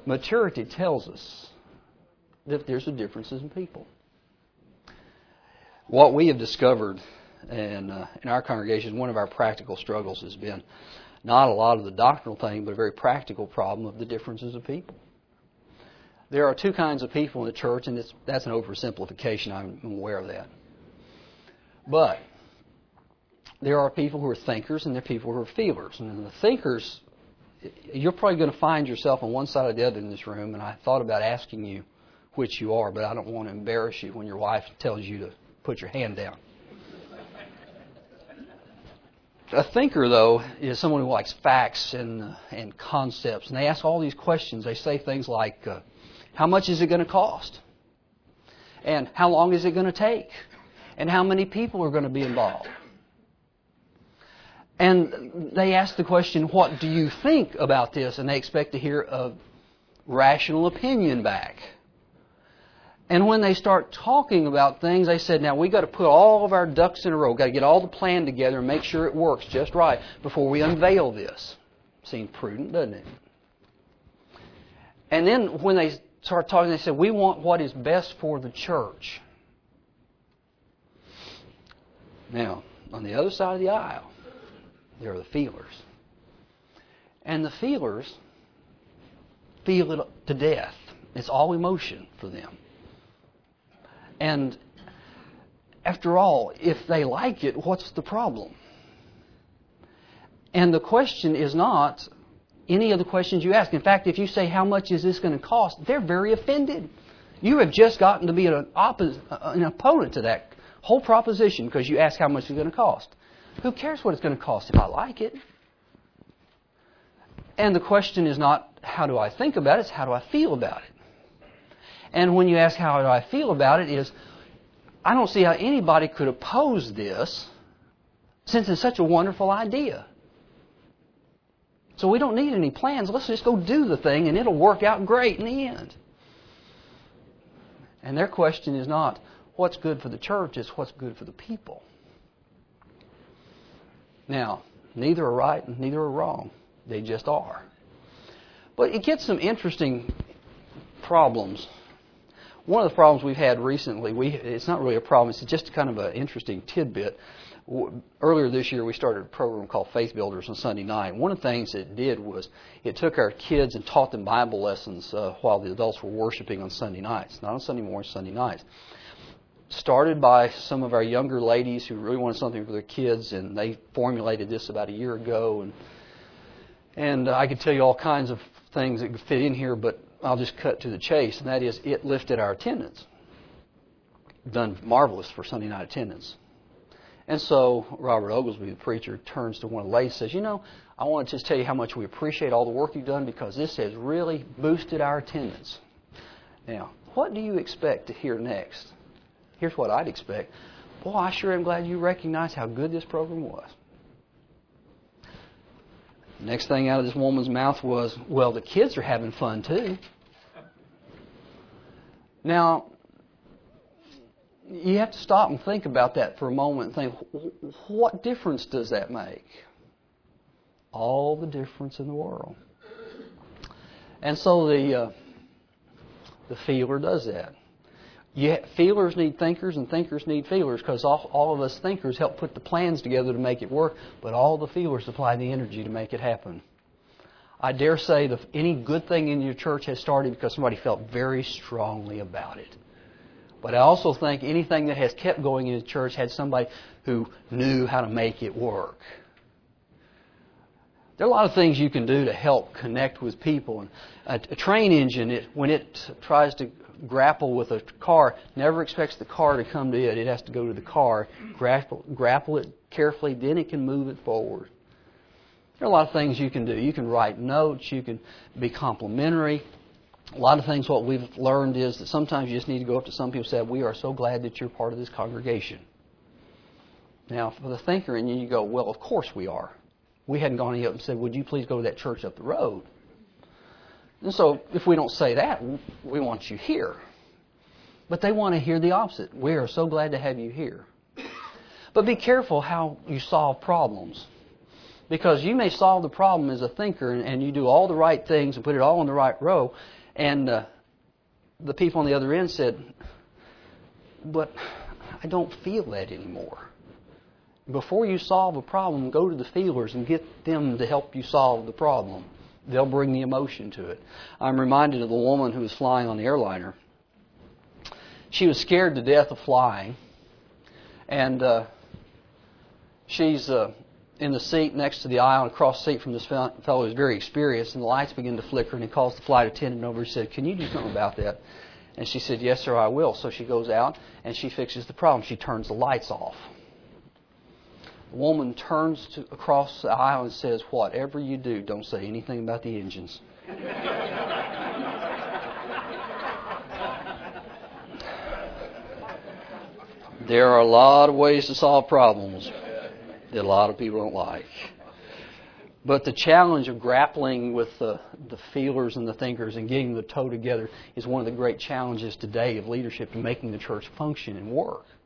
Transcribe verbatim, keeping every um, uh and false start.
Maturity tells us that there's a differences in people. What we have discovered in, uh, in our congregation, one of our practical struggles has been not a lot of the doctrinal thing, but a very practical problem of the differences of people. There are two kinds of people in the church, and it's, that's an oversimplification. I'm aware of that. But there are people who are thinkers and there are people who are feelers. And the thinkers, you're probably going to find yourself on one side or the other in this room, and I thought about asking you which you are, but I don't want to embarrass you when your wife tells you to put your hand down. A thinker, though, is someone who likes facts and, and concepts, and they ask all these questions. They say things like, uh, how much is it going to cost? And how long is it going to take? And how many people are going to be involved? And they ask the question, what do you think about this? And they expect to hear a rational opinion back. And when they start talking about things, they said, now we've got to put all of our ducks in a row. We've got to get all the plan together and make sure it works just right before we unveil this. Seems prudent, doesn't it? And then when they start talking, they said, we want what is best for the church. Now, on the other side of the aisle, there are the feelers. And the feelers feel it to death. It's all emotion for them. And after all, if they like it, what's the problem? And the question is not any of the questions you ask. In fact, if you say, how much is this going to cost? They're very offended. You have just gotten to be an, oppos- an opponent to that whole proposition because you ask how much it's going to cost. Who cares what it's going to cost if I like it? And the question is not, how do I think about it? It's how do I feel about it? And when you ask how do I feel about it is, I don't see how anybody could oppose this since it's such a wonderful idea. So we don't need any plans. Let's just go do the thing and it'll work out great in the end. And their question is not what's good for the church, it's what's good for the people. Now, neither are right and neither are wrong. They just are. But it gets some interesting problems. One of the problems we've had recently, we it's not really a problem, it's just kind of an interesting tidbit. Earlier this year, we started a program called Faith Builders on Sunday night. One of the things it did was it took our kids and taught them Bible lessons uh, while the adults were worshiping on Sunday nights. Not on Sunday mornings, Sunday nights. Started by some of our younger ladies who really wanted something for their kids, and they formulated this about a year ago. And and I could tell you all kinds of things that could fit in here, but I'll just cut to the chase, and that is it lifted our attendance. Done marvelous for Sunday night attendance. And so Robert Oglesby, the preacher, turns to one of the ladies and says, you know, I want to just tell you how much we appreciate all the work you've done because this has really boosted our attendance. Now, what do you expect to hear next? Here's what I'd expect. Boy, I sure am glad you recognize how good this program was. The next thing out of this woman's mouth was, well, the kids are having fun too. Now, you have to stop and think about that for a moment and think, what difference does that make? All the difference in the world. And so the uh, the feeler does that. You, feelers need thinkers and thinkers need feelers because all, all of us thinkers help put the plans together to make it work, but all the feelers supply the energy to make it happen. I dare say that any good thing in your church has started because somebody felt very strongly about it. But I also think anything that has kept going in the church had somebody who knew how to make it work. There are a lot of things you can do to help connect with people. And a, a train engine, it, when it tries to grapple with a car, never expects the car to come to it. It has to go to the car, grapple, grapple it carefully, then it can move it forward. There are a lot of things you can do. You can write notes. You can be complimentary. A lot of things what we've learned is that sometimes you just need to go up to some people and say, we are so glad that you're part of this congregation. Now, for the thinker in you, you go, well, of course we are. We hadn't gone up and said, would you please go to that church up the road? And so if we don't say that, we want you here. But they want to hear the opposite. We are so glad to have you here. But be careful how you solve problems. Because you may solve the problem as a thinker and, and you do all the right things and put it all in the right row, and uh, the people on the other end said, but I don't feel that anymore. Before you solve a problem, go to the feelers and get them to help you solve the problem. They'll bring the emotion to it. I'm reminded of the woman who was flying on the airliner. She was scared to death of flying. And uh, she's uh, in the seat next to the aisle, and across the seat from this fellow who was very experienced, and the lights begin to flicker, and he calls the flight attendant over and said, "Can you do something about that?" And she said, "Yes, sir, I will." So she goes out and she fixes the problem. She turns the lights off. The woman turns to, across the aisle and says, "Whatever you do, don't say anything about the engines." There are a lot of ways to solve problems that a lot of people don't like. But the challenge of grappling with the, the feelers and the thinkers and getting the toe together is one of the great challenges today of leadership in making the church function and work.